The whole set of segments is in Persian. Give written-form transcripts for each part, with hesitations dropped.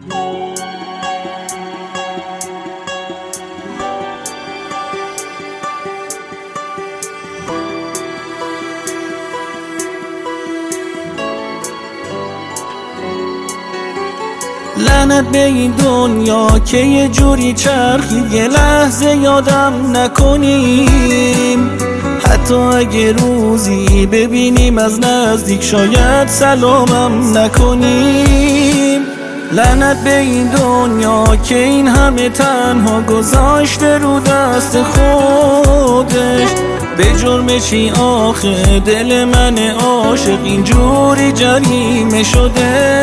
لعنت به این دنیا که یه جوری چرخید یه لحظه یادم نکنیم، حتی اگه روزی ببینیم از نزدیک شاید سلامم نکنیم. لعنت به این دنیا که این همه تنها گذاشته رو دست خودش، به جرم چی آخه دل من عاشق اینجوری جریمه شده.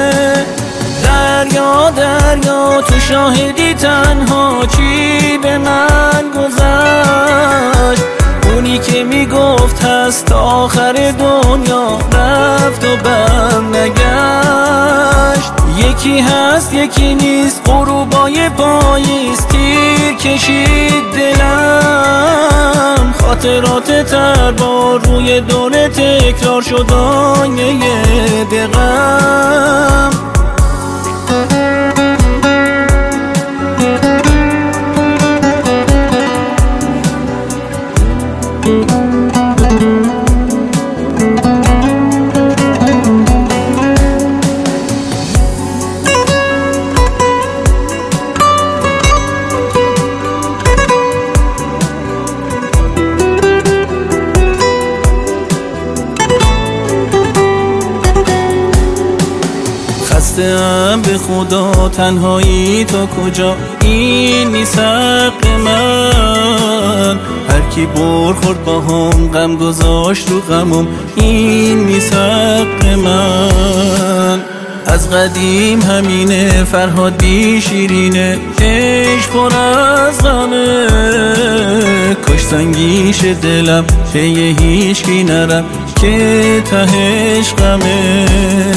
دریا دریا تو شاهدی تنها چی به من گذشت، اونی که میگفت هست تا آخر دنیا رفت و بر نگشت. یکی هست یکی نیست غروبای پاییز تیر کشید دلم، خاطرات تربار روی دور تکرار شد آینه دقم. خسته‌ام به خدا تنهایی تا کجا، این نیست حق من. هر کی برخورد با هم غم گذاشت رو غمم، این نیست حق من. از قدیم همینه فرهاد بی شیرینه، عشق پر از غمه. کاش سنگیش دلم پی هیچکی نرم که تهش غمه.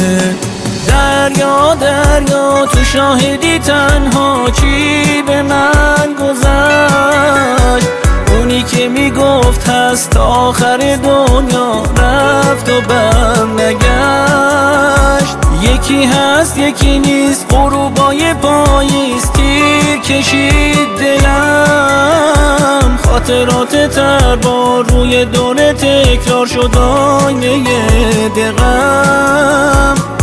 دریا دریا تو شاهدی تنها چی به من گذشت، اونی که میگفت هست تا آخر دنیا رفت و بر نگشت. یکی هست یکی نیست غروبای پاییز تیر کشید دلم، خاطرات تربار روی دور تکرار شد آینه دقم.